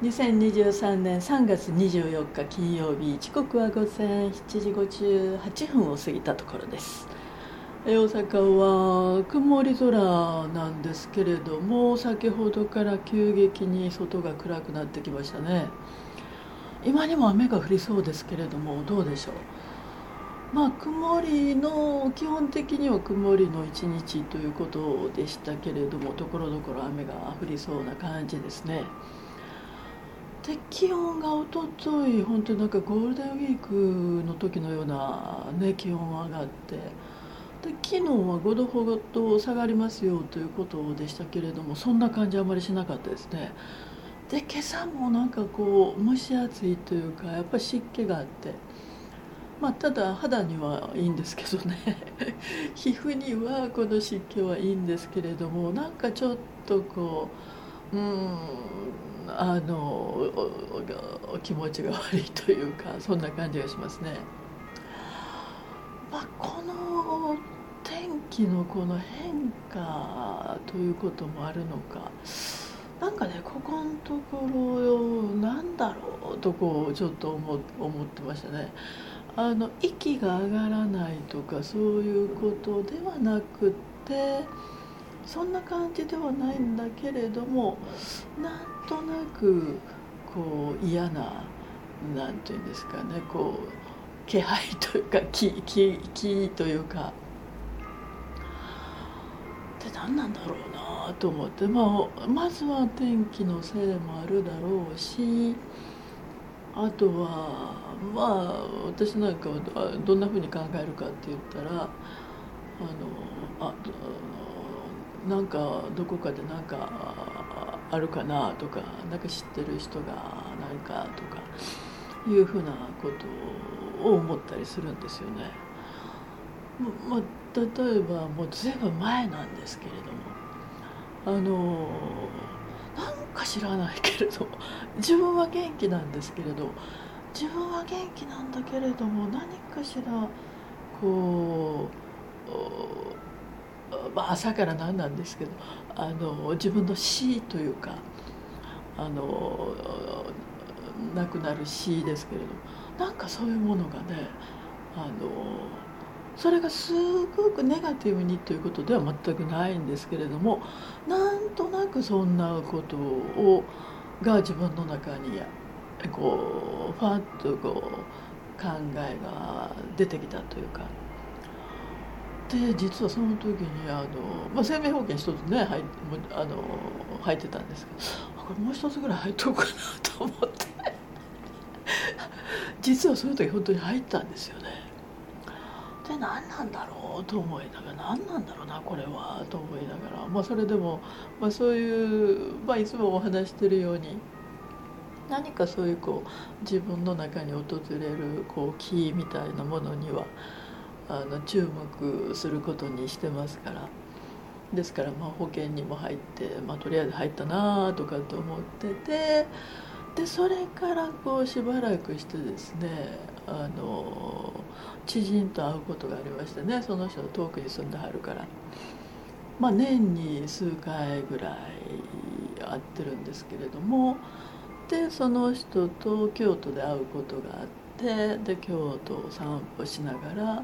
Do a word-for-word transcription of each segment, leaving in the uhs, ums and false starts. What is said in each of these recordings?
にせんにじゅうさんねんさんがつにじゅうよっか金曜日、時刻は午前しちじごじゅうはっぷんを過ぎたところです。大阪は曇り空なんですけれども、先ほどから急激に外が暗くなってきましたね。今にも雨が降りそうですけれども、どうでしょう。まあ曇りの基本的には曇りの一日ということでしたけれども、ところどころ雨が降りそうな感じですね。で気温がおととい本当になんかゴールデンウィークの時のような、ね、気温上がって、で昨日はごどほど下がりますよということでしたけれども、そんな感じはあまりしなかったですね。で今朝もなんかこう蒸し暑いというか、やっぱり湿気があって、まあただ肌にはいいんですけどね皮膚にはこの湿気はいいんですけれども、なんかちょっとこううーんあのおお気持ちが悪いというか、そんな感じがしますね。まあ、この天気のこの変化ということもあるのか、なんかね、ここのところなんだろうとこうちょっと思思ってましたね。あの息が上がらないとかそういうことではなくて、そんな感じではないんだけれども、なんとなくこう嫌な、なんていうんですかね、こう気配というか気気気というかで、何なんだろうなと思って、まあ、まずは天気のせいもあるだろうし、あとはまあ私なんかはどんなふうに考えるかって言ったら、あのああのなんかどこかでなんかあるかなとか、なんか知ってる人が何かとかいうふうなことを思ったりするんですよね。まあ、例えばもうずいぶん前なんですけれども、あのなんか知らないけれど自分は元気なんですけれど、自分は元気なんだけれども、何かしらこう、まあ、朝から何なんですけど、あの自分の死というか、あの亡くなる死ですけれど、なんかそういうものがね、あのそれがすごくネガティブにということでは全くないんですけれども、なんとなくそんなことをが自分の中にこうファッとこう考えが出てきたというか。で実はその時にあの、まあ、生命保険一つね入あの入ってたんですけど、これもう一つぐらい入っとこうかなと思って実はその時本当に入ったんですよね。で何なんだろうと思いながら、何なんだろうなこれはと思いながら、まあ、それでも、まあ、そういう、まあ、いつもお話してるように、何かそういうこう自分の中に訪れるこう気みたいなものにはあの注目することにしてますから。ですからまあ保険にも入って、まあ、とりあえず入ったなとかと思ってて、でそれからこうしばらくしてですね、あの知人と会うことがありましてね、その人は遠くに住んではるから、まあ、年に数回ぐらい会ってるんですけれども、でその人と京都で会うことがあって、で京都を散歩しながら、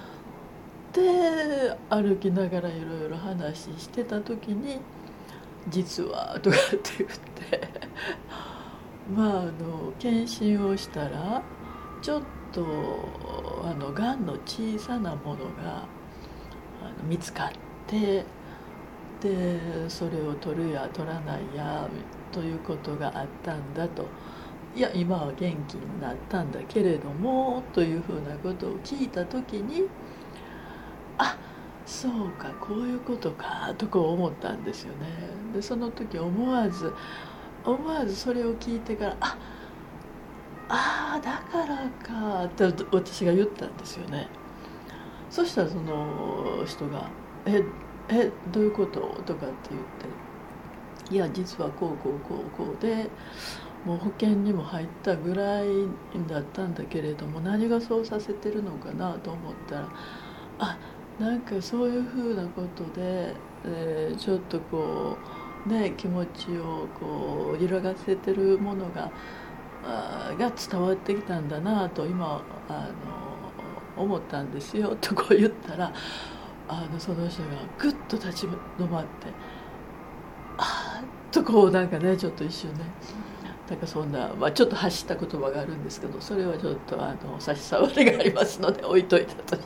で歩きながらいろいろ話してた時に「実は」とかって言ってまああの検診をしたら、ちょっとあのがんの小さなものがあの見つかって、でそれを取るや取らないやということがあったんだと。いや今は元気になったんだけれどもというふうなことを聞いた時に、あ、そうかこういうことかとこう思ったんですよね。でその時思わず思わずそれを聞いてから、ああーだからかって私が言ったんですよね。そしたらその人が「ええどういうこと?」とかって言って「いや実はこうこうこうこうで、もう保険にも入ったぐらいだったんだけれども、何がそうさせてるのかなと思ったら、あなんかそういうふうなことで、えーちょっとこね、気持ちをこう揺らがせてるものがあが伝わってきたんだなと今あの思ったんですよとこう言ったら、あのその人がぐっと立ち止まって、あーっとこうなんかねちょっと一瞬ね、なんかそんな、まあ、ちょっと発した言葉があるんですけど、それはちょっとあの差し障りがありますので置いといたと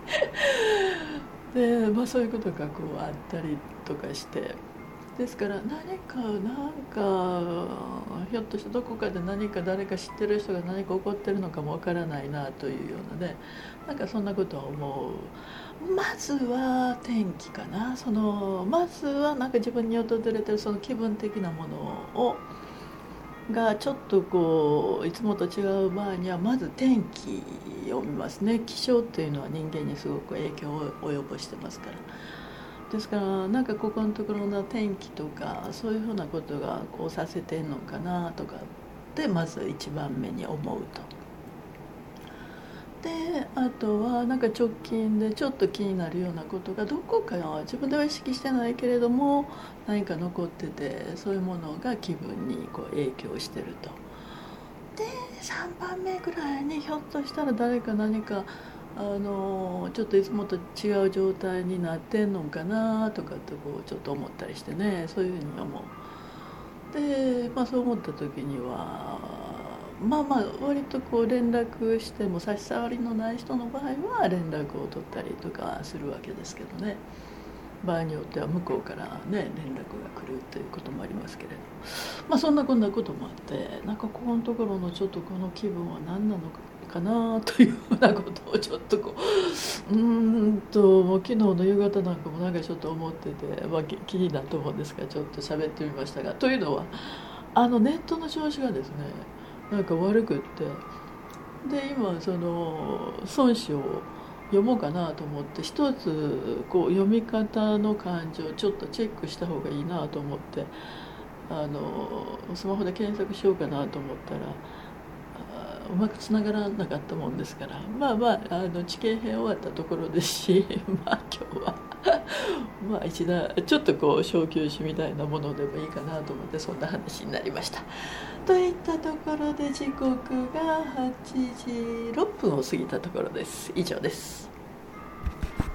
してで、まあ、そういうことがこうあったりとかして、ですから何かなんかひょっとしてどこかで何か誰か知ってる人が何か起こってるのかもわからないなというようなね、なんかそんなことは思う。まずは天気かな。そのまずはなんか自分に訪れてるその気分的なものをがちょっとこういつもと違う場合にはまず天気を見ますね。気象っていうのは人間にすごく影響を及ぼしてますから。ですからなんかここのところの天気とかそういうふうなことがこうさせてんのかなとかってまず一番目に思うと。であとはなんか直近でちょっと気になるようなことがどこか自分では意識してないけれども何か残ってて、そういうものが気分にこう影響してると。でさんばんめぐらいにひょっとしたら誰か何かあのちょっといつもと違う状態になってんのかなとかってこうちょっと思ったりしてね、そういうふうに思う。で、まあ、そう思った時にはまあまあ割とこう連絡しても差し障りのない人の場合は連絡を取ったりとかするわけですけどね、場合によっては向こうからね連絡が来るということもありますけれど、まあそんなこんなこともあって、なんかここのところのちょっとこの気分は何なのかなというようなことをちょっとこううーんともう昨日の夕方なんかもなんかちょっと思ってて、まあ、気になると思うんですがちょっと喋ってみましたが、というのはあのネットの調子がですねなんか悪くって、で今その孫子を読もうかなと思って一つこう読み方の漢字をちょっとチェックした方がいいなと思ってあのスマホで検索しようかなと思ったらうまくつながらなかったもんですから、まあまああの地形編終わったところですしまあ今日はまあ一段ちょっとこう小休止みたいなものでもいいかなと思ってそんな話になりました。といったところで時刻がはちじろっぷんを過ぎたところです。以上です。